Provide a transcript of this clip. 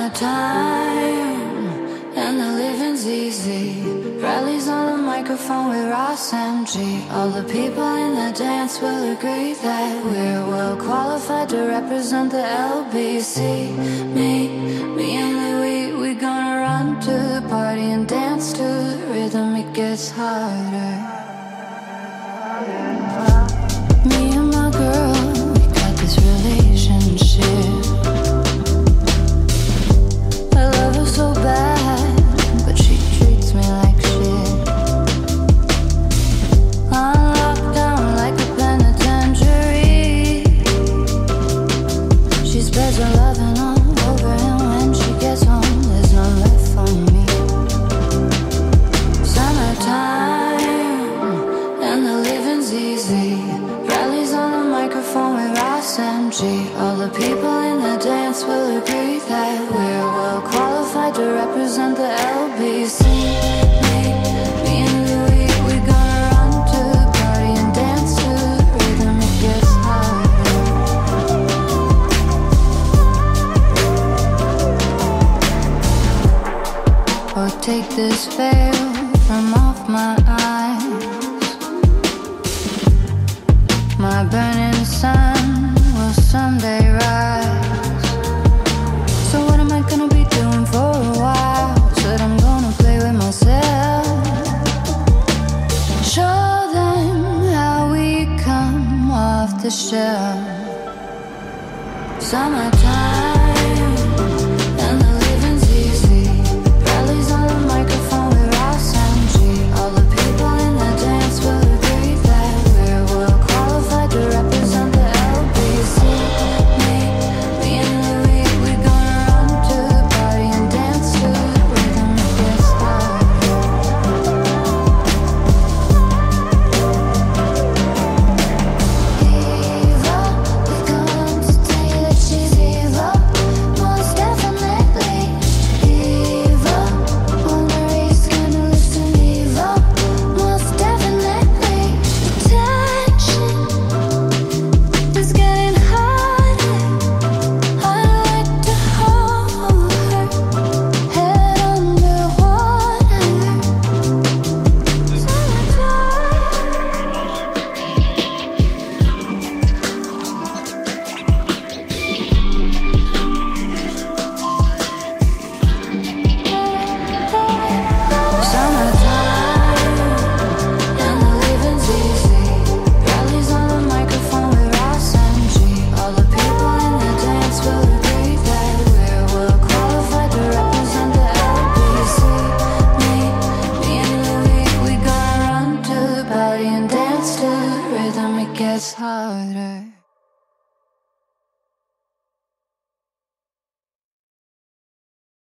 Summertime, and the living's easy. Rallies on the microphone with Ross MG. All the people in the dance will agree that we're well qualified to represent the LBC. Me and Louis, we gonna run to the party and dance to the rhythm. It gets harder. Me and my girl, we got this relationship. I love her so bad, but she treats me like shit. I'm locked down like a penitentiary. She spreads her loving all over, and when she gets home, there's none left for me. Summertime, and the living's easy. Rallies on the microphone with Ross MG. All the people in the dance will agree that we're well qualified to represent the LBC. Me and Louis, we gonna run to the party and dance to the rhythm. It gets harder. Oh, take this veil from off my eyes. My burning sun will someday rise. So what am I gonna be doing for a while? Said I'm gonna play with myself. Show them how we come off the shelf. Summertime, and the living's easy. Rallies on the microphone with Ross MG. All the people in the dance will agree that we're well qualified to represent the LBC. Me and Louis, we gonna run to the party and dance to the rhythm. It gets harder. Evil, we come to tell you that she's evil. Most definitely evil. Wondering gonna listen evil. Most definitely the tension is getting harder. I'd like to hold her head underwater. Summertime, and the living's easy. Rallies on the microphone with Ross MG. All the people in the dance will agree that we're well qualified to represent the LBC. Me and Louis, we gonna run to the party and dance to the rhythm. It gets harder.